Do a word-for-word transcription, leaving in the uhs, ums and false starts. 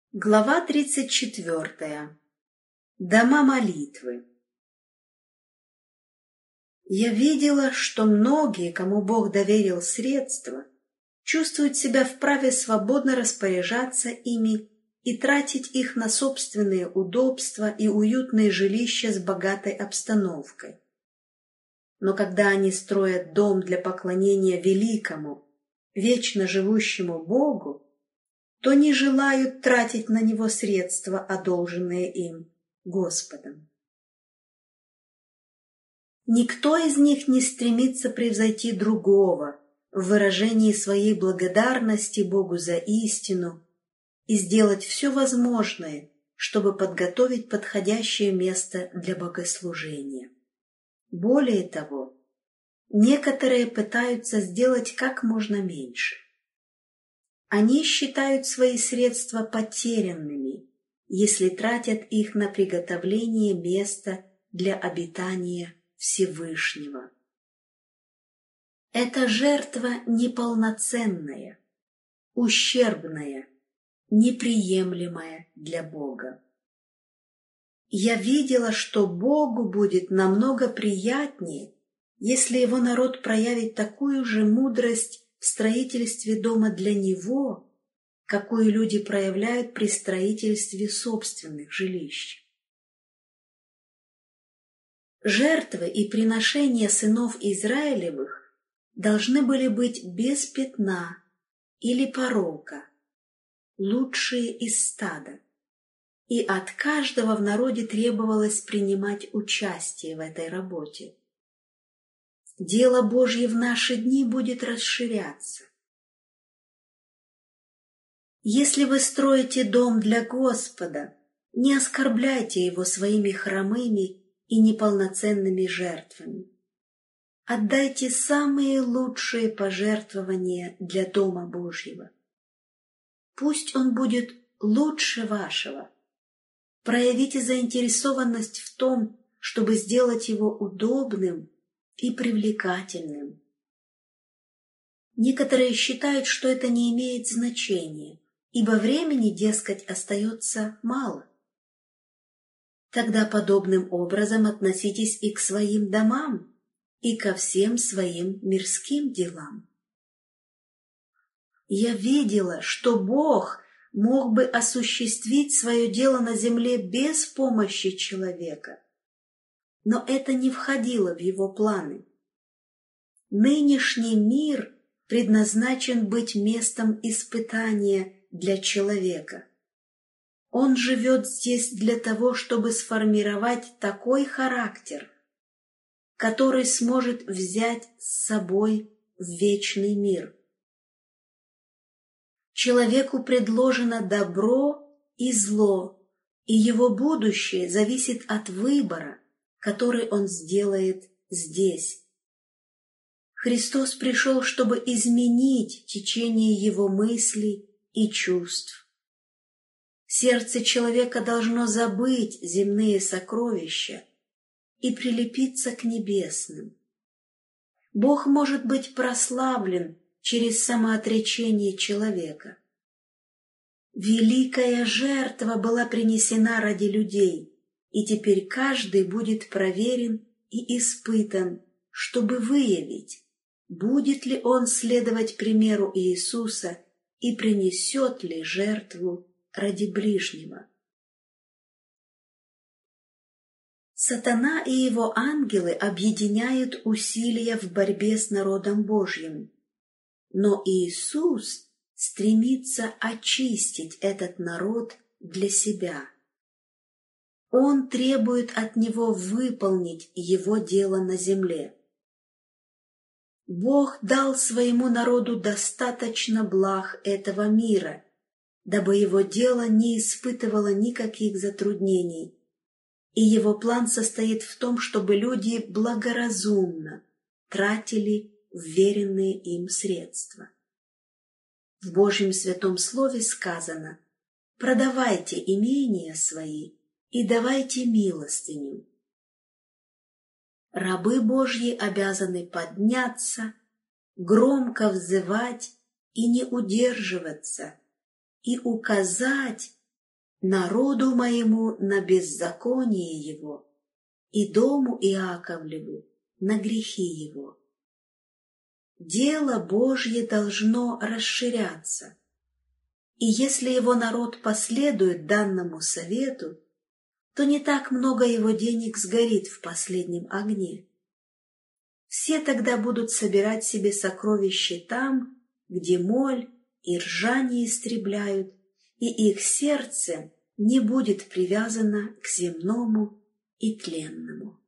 Глава тридцать четвёртая. Дома молитвы. Я видела, что многие, кому Бог доверил средства, чувствуют себя вправе свободно распоряжаться ими и тратить их на собственные удобства и уютные жилища с богатой обстановкой. Но когда они строят дом для поклонения великому, вечно живущему Богу, то не желают тратить на него средства, одолженные им Господом. Никто из них не стремится превзойти другого в выражении своей благодарности Богу за истину и сделать все возможное, чтобы подготовить подходящее место для богослужения. Более того, некоторые пытаются сделать как можно меньше. Они считают свои средства потерянными, если тратят их на приготовление места для обитания Всевышнего. Эта жертва неполноценная, ущербная, неприемлемая для Бога. Я видела, что Богу будет намного приятнее, если Его народ проявит такую же мудрость в строительстве дома для Него, какую люди проявляют при строительстве собственных жилищ. Жертвы и приношения сынов Израилевых должны были быть без пятна или порока, лучшие из стада, и от каждого в народе требовалось принимать участие в этой работе. Дело Божье в наши дни будет расширяться. Если вы строите дом для Господа, не оскорбляйте его своими хромыми и неполноценными жертвами. Отдайте самые лучшие пожертвования для Дома Божьего. Пусть он будет лучше вашего. Проявите заинтересованность в том, чтобы сделать его удобным и привлекательным. Некоторые считают, что это не имеет значения, ибо времени, дескать, остается мало. Тогда подобным образом относитесь и к своим домам, и ко всем своим мирским делам. Я видела, что Бог мог бы осуществить свое дело на земле без помощи человека, но это не входило в его планы. Нынешний мир предназначен быть местом испытания для человека. Он живет здесь для того, чтобы сформировать такой характер, который сможет взять с собой в вечный мир. Человеку предложено добро и зло, и его будущее зависит от выбора, который он сделает здесь. Христос пришел, чтобы изменить течение его мыслей и чувств. Сердце человека должно забыть земные сокровища и прилепиться к небесным. Бог может быть прославлен через самоотречение человека. Великая жертва была принесена ради людей, и теперь каждый будет проверен и испытан, чтобы выявить, будет ли он следовать примеру Иисуса и принесет ли жертву ради ближнего. Сатана и его ангелы объединяют усилия в борьбе с народом Божьим, но Иисус стремится очистить этот народ для себя. Он требует от него выполнить его дело на земле. Бог дал своему народу достаточно благ этого мира, дабы его дело не испытывало никаких затруднений, и его план состоит в том, чтобы люди благоразумно тратили вверенные им средства. В Божьем Святом Слове сказано: «Продавайте имения свои и давайте милостыню». Рабы Божьи обязаны подняться, громко взывать и не удерживаться, и указать народу моему на беззаконие его, и дому Иаковлеву на грехи его. Дело Божье должно расширяться, и если его народ последует данному совету, то не так много его денег сгорит в последнем огне. Все тогда будут собирать себе сокровища там, где моль и ржа не истребляют, и их сердце не будет привязано к земному и тленному.